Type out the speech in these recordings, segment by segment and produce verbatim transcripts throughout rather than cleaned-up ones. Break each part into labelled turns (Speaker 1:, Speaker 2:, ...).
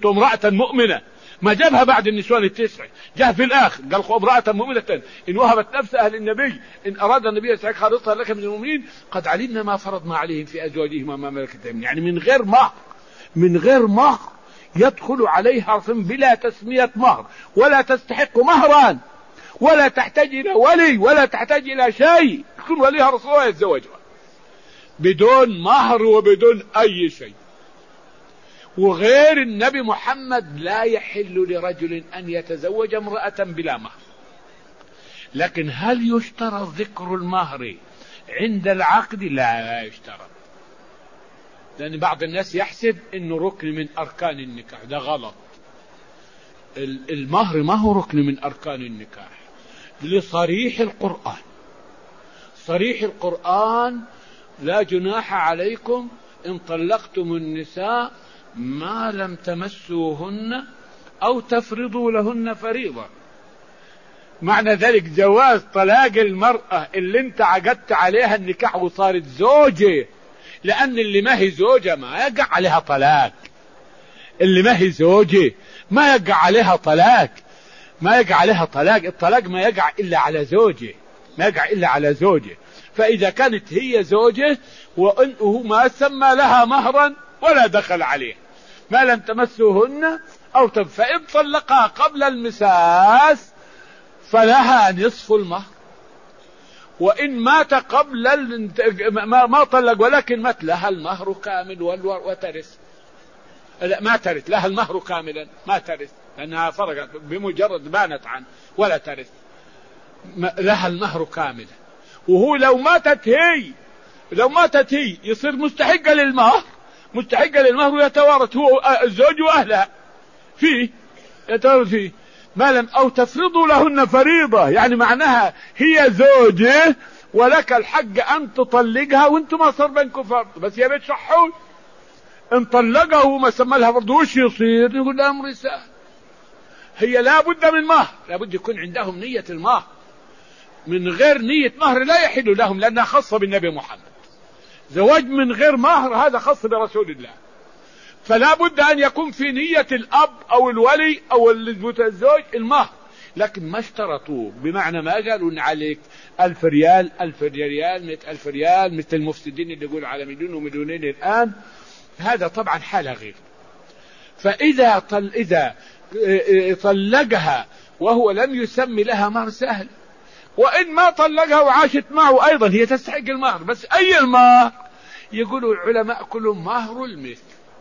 Speaker 1: قلت امرأة مؤمنة، ما جابها بعد النسوان التسع، جاء في الآخر قال امرأة مؤمنة إن وهبت نفسها للنبي إن أراد النبي يسعك خالصها لك من المؤمنين قد علمنا ما فرضنا عليهم في أزواجهم وما ملكت أيمانهم. يعني من غير مهر، من غير مهر يدخل عليها بلا تسمية مهر، ولا تستحق مهرا، ولا تحتاج إلى ولي، ولا تحتاج إلى شيء، يكون وليها رسول الله يتزوجها بدون مهر وبدون أي شيء. وغير النبي محمد لا يحل لرجل أن يتزوج امرأة بلا مهر. لكن هل يشترط ذكر المهر عند العقد؟ لا, لا يشترط، لأن بعض الناس يحسب أنه ركن من أركان النكاح، ده غلط. المهر ما هو ركن من أركان النكاح لصريح القرآن. صريح القرآن لا جناح عليكم إن طلقتم النساء ما لم تمسوهن أو تفرضوا لهن فريضة. معنى ذلك جواز طلاق المرأة اللي انت عقدت عليها النكاح وصارت زوجة، لأن اللي ما هي زوجة ما يقع عليها طلاق. اللي ما هي زوجة ما يقع عليها طلاق، ما يقع عليها طلاق. الطلاق ما يقع إلا على زوجة، ما يقع إلا على زوجة. فإذا كانت هي زوجة وأنه ما سمى لها مهرا ولا دخل عليه ما لم تمسوهن أو تب، فإن طلقها قبل المساس فلها نصف المهر، وإن مات قبل ما, ما طلق ولكن مات لها المهر كامل وترث. لا ما ترث، لها المهر كاملا ما ترث، لأنها فرقت بمجرد بانت عنه ولا ترث، لها المهر كاملا. وهو لو ماتت هي لو ماتت هي يصير مستحقة للمهر، مستحقة للمهر ويتوارث هو الزوج وأهلها فيه، يتوارث فيه ما لم أو تفرضوا لهن فريضة. يعني معناها هي زوجة ولك الحق أن تطلقها وانتم ما صار بينكم فرض، بس يا بيت شحون ان طلقها وما سمى لها فرض وش يصير؟ يقول الأمر سهل. هي لا بد من مهر، لا بد يكون عندهم نية المهر. من غير نية مهر لا يحل لهم، لأنها خاصة بالنبي محمد. زواج من غير مهر هذا خاص برسول الله، فلا بد أن يكون في نية الأب أو الولي أو الزوج المهر. لكن ما اشترطوا، بمعنى ما قالوا إن عليك ألف ريال ألف ريال مئة ألف ريال مثل المفسدين اللي يقولوا على مليون ومليونين الآن. هذا طبعا حالة غير. فإذا طل إذا طلقها وهو لم يسمي لها مهر سهل، وإن ما طلقها وعاشت معه أيضا هي تستحق المهر. بس أي المهر؟ يقولوا العلماء كلهم مهر المثل،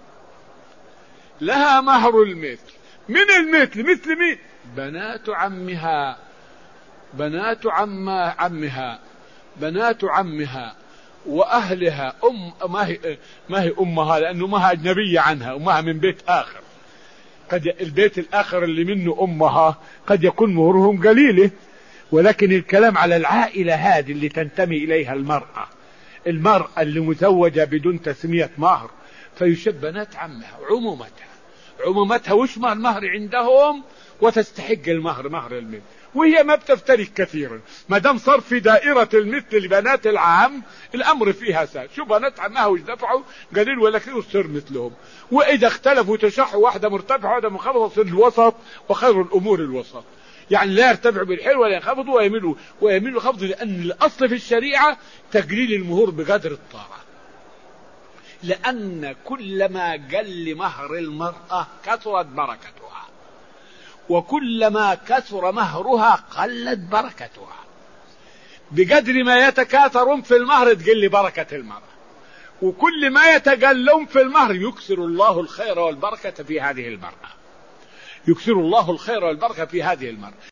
Speaker 1: لها مهر المثل. من المثل؟ مثل مين؟ بنات عمها، بنات عم عمها بنات عمها وأهلها. أم ما هي ما هي أمها، لأنه أمها أجنبية عنها، أمها من بيت آخر. قد البيت الآخر اللي منه أمها قد يكون مهرهم قليله، ولكن الكلام على العائلة هذه اللي تنتمي إليها المرأة، المرأة اللي مزوجة بدون تسمية مهر، فيشب بنات عمها عمومتها. عمومتها وش ما المهر عندهم وتستحق المهر مهر المثل، وهي ما بتفترق كثيرا. ما دام صار في دائرة المثل لبنات العم الأمر فيها سهل. شو بنات عمها وش دفعوا قليل ولا كثير وصير مثلهم. وإذا اختلفوا تشحوا واحدة مرتفعة واحدة منخفضة يصير الوسط، وخير الأمور الوسط. يعني لا يرتفعوا بالحيل ولا ينخفضوا ويميلوا ويميلوا خفض، لأن الأصل في الشريعة تقليل المهور بقدر الطاعة. لأن كلما قل مهر المرأة كثرت بركتها، وكلما كثر مهرها قلت بركتها. بقدر ما يتكاثرون في المهر تقل بركة المرأة، وكل ما يتقلون في المهر يكثر الله الخير والبركة في هذه المرأة، يكثر الله الخير والبركة في هذه المرأة.